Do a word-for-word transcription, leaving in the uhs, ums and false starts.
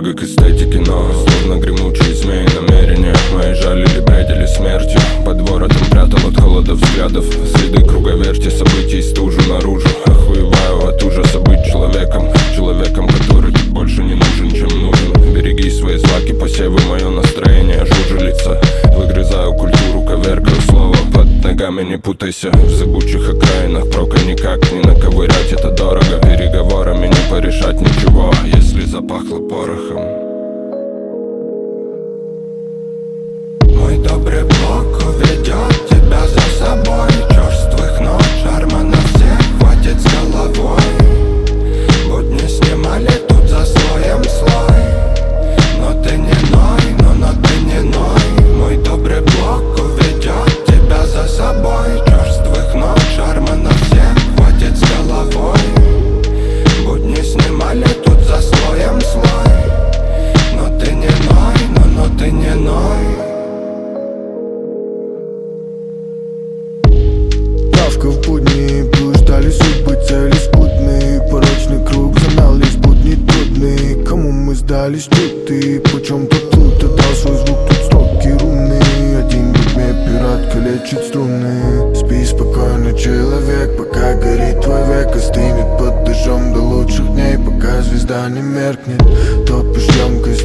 дорого к эстетике, но словно гремучие змеи намерения мои жалили, бредили смертью. Под воротом прятал от холода взглядов следы круговерти событий, стужу наружу. Охуеваю от ужаса быть человеком, человеком, который тут больше не нужен, чем нужен. Береги свои злаки, посевы мое настроение жужелица. Выгрызаю культуру, коверкаю слово, под ногами не путайся. В зыбучих окраинах прока никак не наковырять, это дорого. Переговорами не порешать ничего, если запахло порохом. Мой добрый Бог уведет тебя за собой. Черствых ног, шарма на всех хватит с головой. Будни снимали тут за слоем слой. Но ты не ной, но, но ты не ной. Мой добрый Бог уведет тебя за собой. Черствых ног, шарма на всех хватит с головой. Будни снимали тут за слоем слой. Но ты не ной, но, но ты не ной. Правка в будни, блуждали судьбы, цели скудные. Порочный круг замял лишь будни трудные. Кому мы сдались тут и почем тут тут отдал свой звук, тут строки рунные. Один в тьме пират калечит струны. Спи спокойно, человек, пока горит твой век. Остынет под дождем до лучших дней, пока звезда не меркнет. Топишь емкость